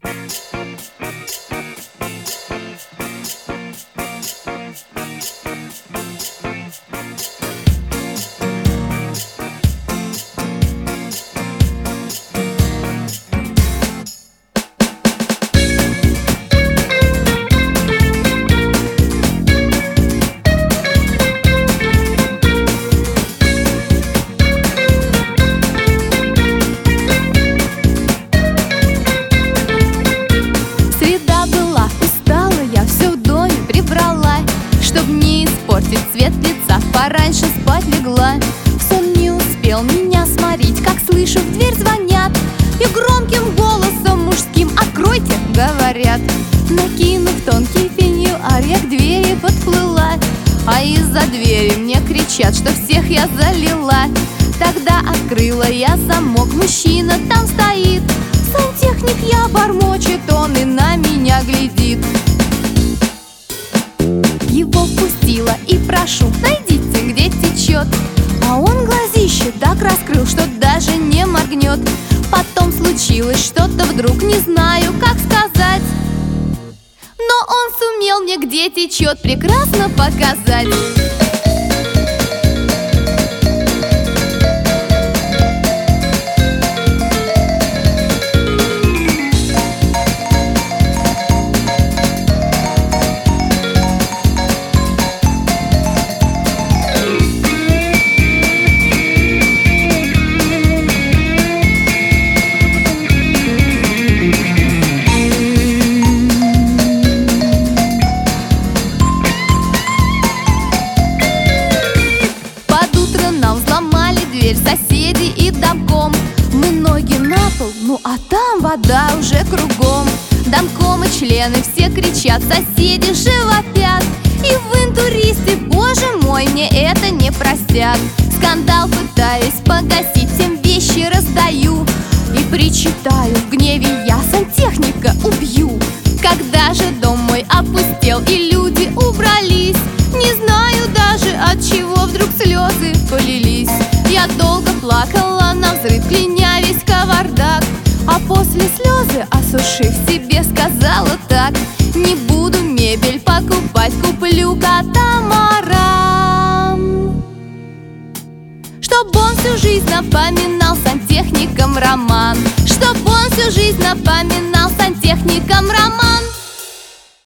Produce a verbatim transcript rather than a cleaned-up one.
Цвет лица, пораньше спать легла. Сон не успел меня сморить, как слышу, в дверь звонят. И громким голосом мужским: «Откройте!» — говорят. Накинув тонкий пеньюар, я к двери подплыла, а из-за двери мне кричат, что всех я залила. Тогда открыла я замок, мужчина там стоит. Сантехник, я бормочет, он и на меня глядит. Его впустила и прошу: найдите, где течет. А он глазище так раскрыл, что даже не моргнет. Потом случилось что-то вдруг, не знаю, как сказать, но он сумел мне, где течет, прекрасно показать. Соседи и домком. Мы ноги на пол, ну а там вода уже кругом. Домком и члены все кричат, соседи же вопят. И в интуристе, боже мой, мне это не простят. Скандал пытаюсь погасить, всем вещи раздаю и причитаю в гневе: я сантехника убью. Когда же дом мой опустел и люди убрались, не знаю даже, от чего вдруг слезы полились. Я долго плакала навзрыд, кляня весь кавардак, а после слезы, осушив, себе сказала так: не буду мебель покупать, куплю катамаран. Чтоб он всю жизнь напоминал сантехникам роман, Чтоб он всю жизнь напоминал сантехникам роман.